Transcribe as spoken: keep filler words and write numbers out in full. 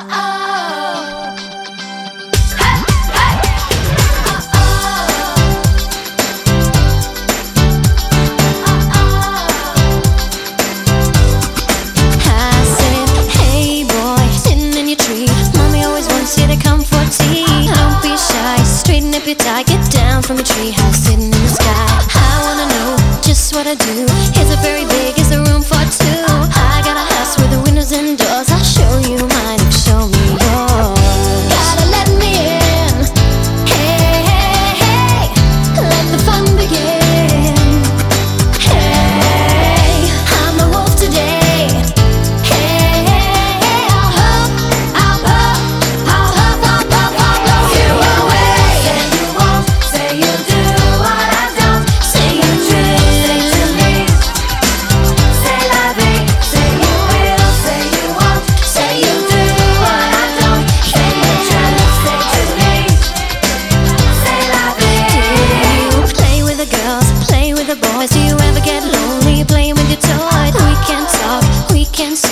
I get down from a treehouse sitting in the sky. I wanna know just what I do. Is it very big? Is there room for two? I got a house with the windows and doors. I'll show you mine and show me yours. Gotta let me in. Hey, hey, hey, let the fun begin. Hey, I'm the wolf today. Hey, hey, hey, I'll huff, I'll puff, I'll huff, I'll puff, I'll blow you away. Boys, do you ever get lonely playing with your toys? We can talk, we can